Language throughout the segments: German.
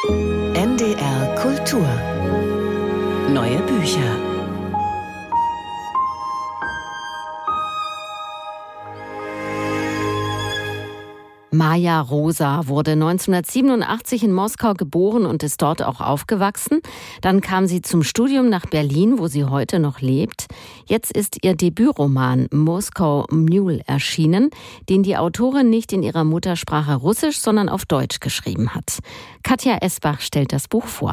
NDR Kultur. Neue Bücher. Maja Rosa wurde 1987 in Moskau geboren und ist dort auch aufgewachsen. Dann kam sie zum Studium nach Berlin, wo sie heute noch lebt. Jetzt ist ihr Debütroman Moskau Mule erschienen, den die Autorin nicht in ihrer Muttersprache Russisch, sondern auf Deutsch geschrieben hat. Katja Esbach stellt das Buch vor.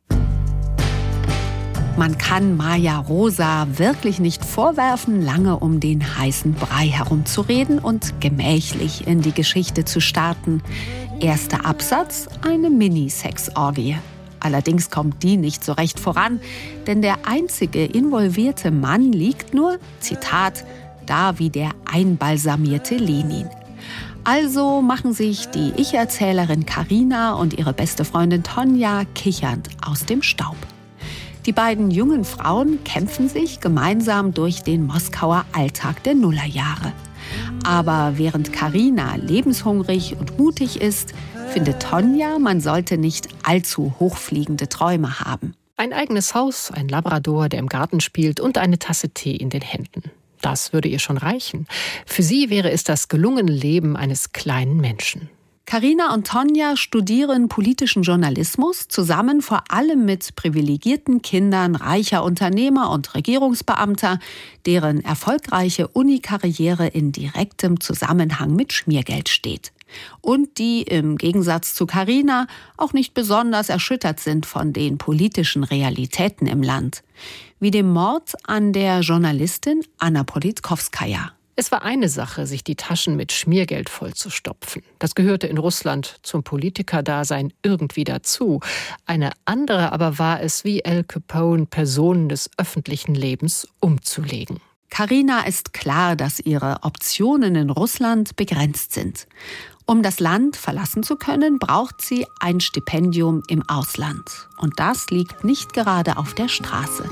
Man kann Maja Rosa wirklich nicht vorwerfen, lange um den heißen Brei herumzureden und gemächlich in die Geschichte zu starten. Erster Absatz, eine Mini-Sex-Orgie. Allerdings kommt die nicht so recht voran, denn der einzige involvierte Mann liegt nur, Zitat, da wie der einbalsamierte Lenin. Also machen sich die Ich-Erzählerin Karina und ihre beste Freundin Tonja kichernd aus dem Staub. Die beiden jungen Frauen kämpfen sich gemeinsam durch den Moskauer Alltag der Nullerjahre. Aber während Karina lebenshungrig und mutig ist, findet Tonja, man sollte nicht allzu hochfliegende Träume haben. Ein eigenes Haus, ein Labrador, der im Garten spielt und eine Tasse Tee in den Händen. Das würde ihr schon reichen. Für sie wäre es das gelungene Leben eines kleinen Menschen. Karina und Tonja studieren politischen Journalismus, zusammen vor allem mit privilegierten Kindern reicher Unternehmer und Regierungsbeamter, deren erfolgreiche Uni-Karriere in direktem Zusammenhang mit Schmiergeld steht. Und die im Gegensatz zu Karina auch nicht besonders erschüttert sind von den politischen Realitäten im Land. Wie dem Mord an der Journalistin Anna Politkovskaja. Es war eine Sache, sich die Taschen mit Schmiergeld vollzustopfen. Das gehörte in Russland zum Politikerdasein irgendwie dazu. Eine andere aber war es, wie Al Capone Personen des öffentlichen Lebens umzulegen. Karina ist klar, dass ihre Optionen in Russland begrenzt sind. Um das Land verlassen zu können, braucht sie ein Stipendium im Ausland. Und das liegt nicht gerade auf der Straße.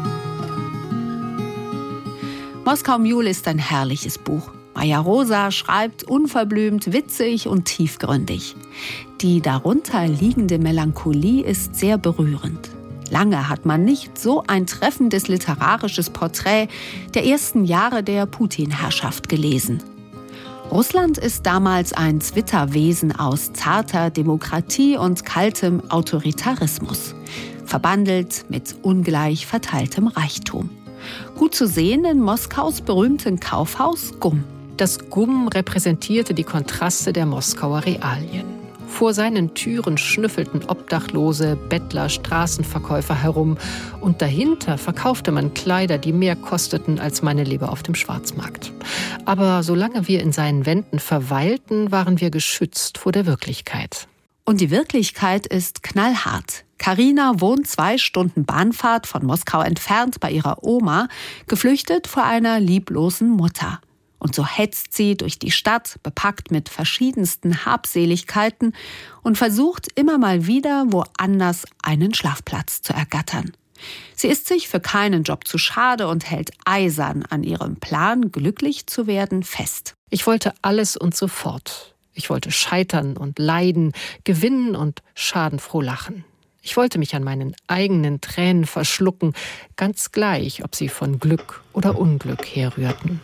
Moskau Mule ist ein herrliches Buch. Maja Rosa schreibt unverblümt, witzig und tiefgründig. Die darunter liegende Melancholie ist sehr berührend. Lange hat man nicht so ein treffendes literarisches Porträt der ersten Jahre der Putin-Herrschaft gelesen. Russland ist damals ein Zwitterwesen aus zarter Demokratie und kaltem Autoritarismus, verbandelt mit ungleich verteiltem Reichtum. Gut zu sehen in Moskaus berühmten Kaufhaus GUM. Das GUM repräsentierte die Kontraste der Moskauer Realien. Vor seinen Türen schnüffelten Obdachlose, Bettler, Straßenverkäufer herum und dahinter verkaufte man Kleider, die mehr kosteten als meine Leber auf dem Schwarzmarkt. Aber solange wir in seinen Wänden verweilten, waren wir geschützt vor der Wirklichkeit. Und die Wirklichkeit ist knallhart. Karina wohnt 2 Stunden Bahnfahrt von Moskau entfernt bei ihrer Oma, geflüchtet vor einer lieblosen Mutter. Und so hetzt sie durch die Stadt, bepackt mit verschiedensten Habseligkeiten und versucht immer mal wieder woanders einen Schlafplatz zu ergattern. Sie ist sich für keinen Job zu schade und hält eisern an ihrem Plan, glücklich zu werden, fest. Ich wollte alles und sofort. Ich wollte scheitern und leiden, gewinnen und schadenfroh lachen. Ich wollte mich an meinen eigenen Tränen verschlucken, ganz gleich, ob sie von Glück oder Unglück herrührten.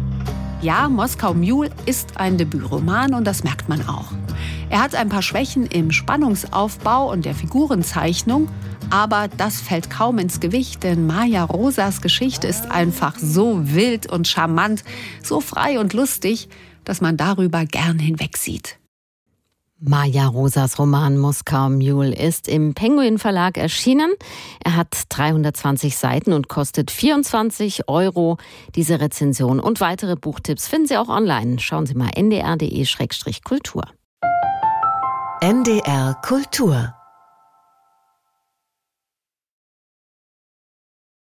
Ja, Moskau Mule ist ein Debütroman und das merkt man auch. Er hat ein paar Schwächen im Spannungsaufbau und der Figurenzeichnung, aber das fällt kaum ins Gewicht, denn Maja Rosas Geschichte ist einfach so wild und charmant, so frei und lustig, dass man darüber gern hinwegsieht. Maja Rosas Roman Moskau Mule ist im Penguin Verlag erschienen. Er hat 320 Seiten und kostet 24 €. Diese Rezension und weitere Buchtipps finden Sie auch online. Schauen Sie mal ndr.de/kultur. NDR Kultur